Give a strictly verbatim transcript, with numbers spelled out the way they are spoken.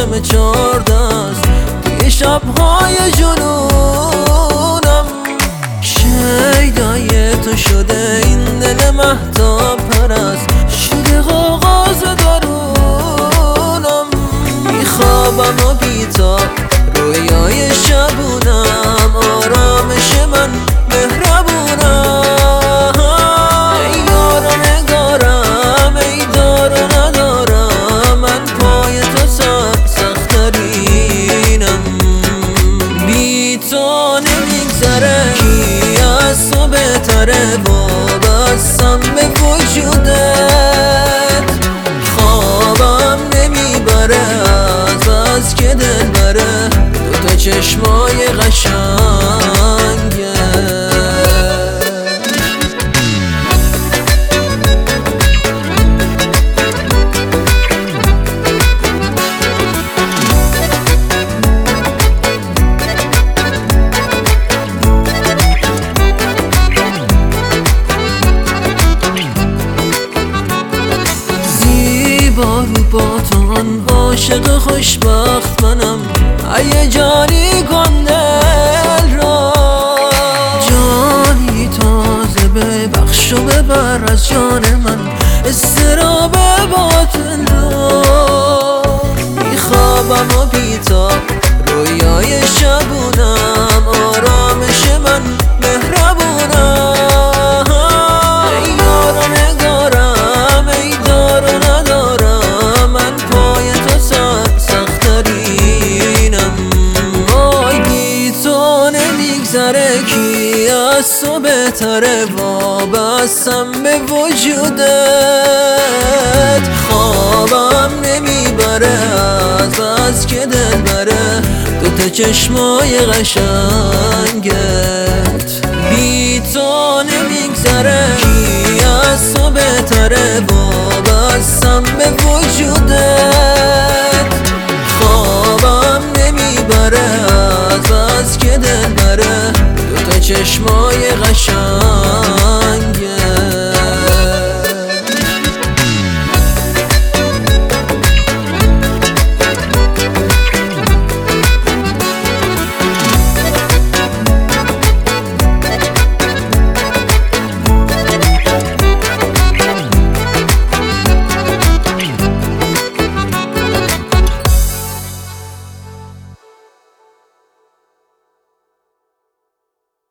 عاشق چهاردست توی شبهای جنونم. شیدای تو شده این دل مهتاب پرست، شده آغاز درونم. میخوابم و بیتاب رویای شبونم، آرامش من مهربونم. ای یار و نگارم، ای دار و ندارم، من پای تو سخت‌ترینم. بی تو نمیگذره، کی از تو بهتره، وابستم به وجودت. خوابم نمیبره از بس که دل بره، دوتا چشمای قشنگه. زیبا رو با تو آن عاشق خوشبخت منم، ای جانی کن دل را. جانی تازه ببخش و ببر از جان من اضطراب باطن را. میخوابم و بیتاب رویای شبونم، آرامش من مهربونم. ای یار و نگارم، ای دار و ندارم، من پای تو سخت‌ترینم. وای بی تو نمیگذره، کی از تو بهتره، وابستم به وجودت. خوابم نمیبره از بس که دل بره، دوتا چشمای قشنگت. بی تو نمیگذره، کی از تو بهتره، وابستم به وجودت. خوابم نمیبره از بس که دل بره، دوتا چشمای قشنگ.